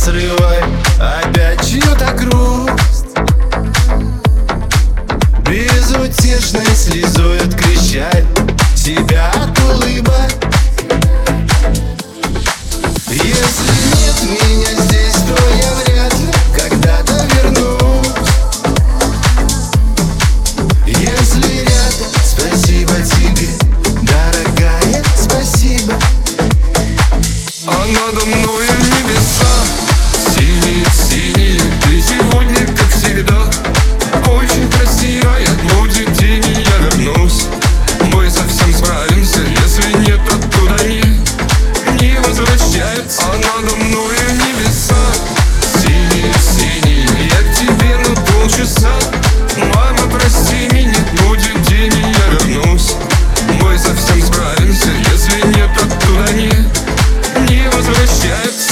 срывай опять чью-то грусть. Безутешной слезой открещай себя от улыбок. Если нет меня здесь, то я вряд ли когда-то вернусь. Если рядом, спасибо тебе, дорогая, спасибо. А надо мною небеса синие-синие. Ты сегодня, как всегда, очень красивая. Будет день, и я вернусь. Мы совсем справимся. Если нет, оттуда не возвращается. А надо мною небеса синие-синие. Я к тебе на полчаса. Мама, прости меня, будет день, и я вернусь. Мы совсем справимся. Если нет, оттуда не возвращается.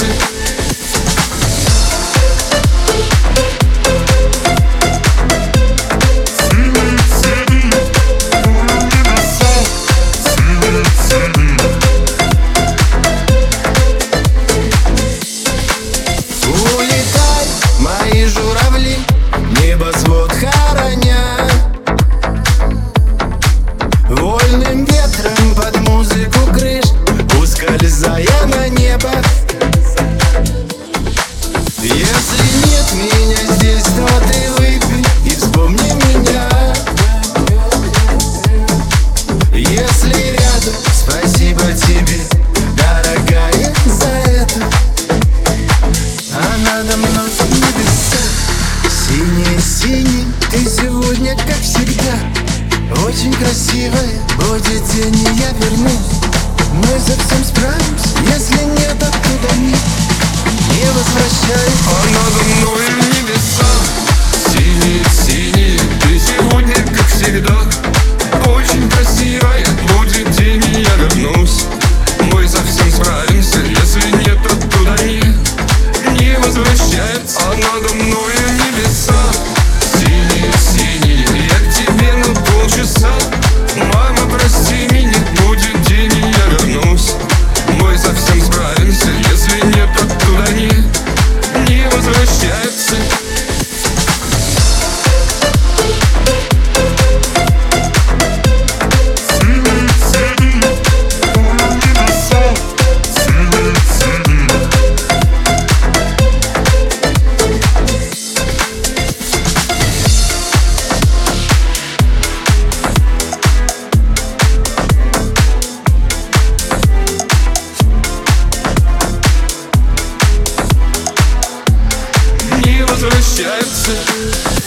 Улетай, мои журавли, небосвод хороня. Вольным ветром под музыку крыш, ускользая на небо. Если нет меня здесь, то ты выпей и вспомни меня. Если рядом, спасибо тебе, дорогая, за это. А надо мной небеса синие-синие. Ты сегодня, как всегда, очень красивая. Будет день, и я вернусь. Мы совсем справимся. Если нет, оттуда не возвращайся. А надо мною небеса синие-синие. Ты сегодня, как всегда, очень красивая. Будет день, и я вернусь. Мы совсем справимся. Если нет, оттуда не возвращается. А надо мною небеса синие-синие. Я к тебе на полчаса. Мама, прости меня, будет день, и я вернусь. Мы совсем справимся. Если нет, оттуда не возвращается. Не возвращается.